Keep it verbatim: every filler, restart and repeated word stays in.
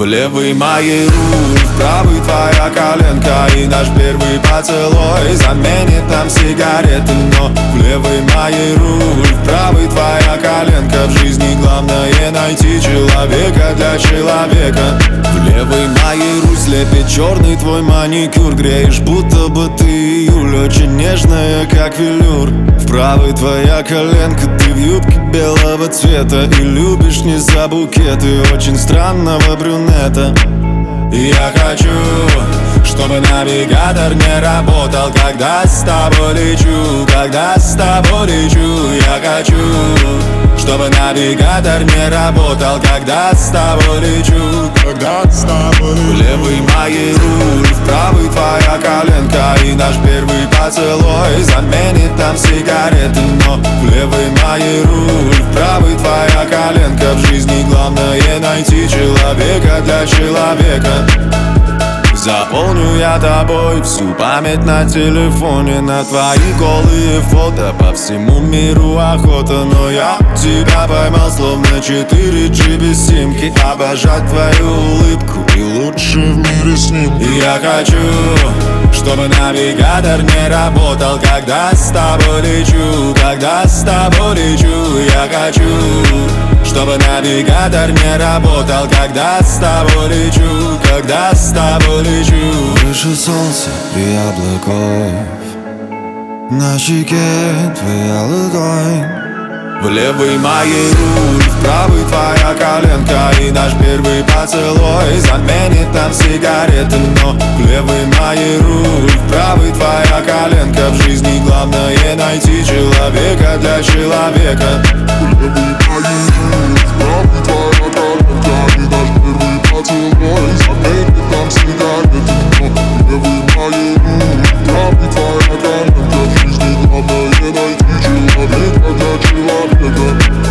В левый моей руль, в правый твоя коленка. И наш первый поцелуй заменит нам сигареты. Но в левый моей руль, в правый твоя коленка. В жизни главное найти человека для человека. В левый моей руль слепит черный твой маникюр. Греешь, будто бы ты июль, очень нежная, как велюр. В правой твоя коленка, ты в юбке белого цвета. И любишь не за букеты очень странного брюнета. Я хочу, чтобы навигатор не работал, когда с тобой лечу, когда с тобой лечу. Я хочу, чтобы навигатор не работал, когда с тобой лечу, когда с тобой лечу. В левый моей руль, в правый твоя коленка. И наш первый поцелуй заменит нам сигареты. Но в левый моей руль, в правый твоя коленка. В жизни главное найти человека для человека. Заполню я тобой всю память на телефоне. На твои голые фото по всему миру охота. Но я тебя поймал словно четыре джи без симки. Обожать твою улыбку и лучше в мире снимки. Я хочу, чтобы навигатор не работал, когда с тобой лечу, когда с тобой лечу. Я хочу, чтобы навигатор не работал, когда с тобой лечу, когда с тобой лечу. Выше солнца и облаков, на щеке твоя ладонь. В левый моей руль, в правый твоя коленка. И наш первый поцелуй заменит нам сигареты. Но в левый моей руль, в правый твоя коленка. В жизни главное найти человека для человека. В левый моей руль, в правый твоя коленка. И наш первый поцелуй заменит нам сигареты. Но в левый моей руль, в правый твоя коленка. В жизни главное найти человека для человека.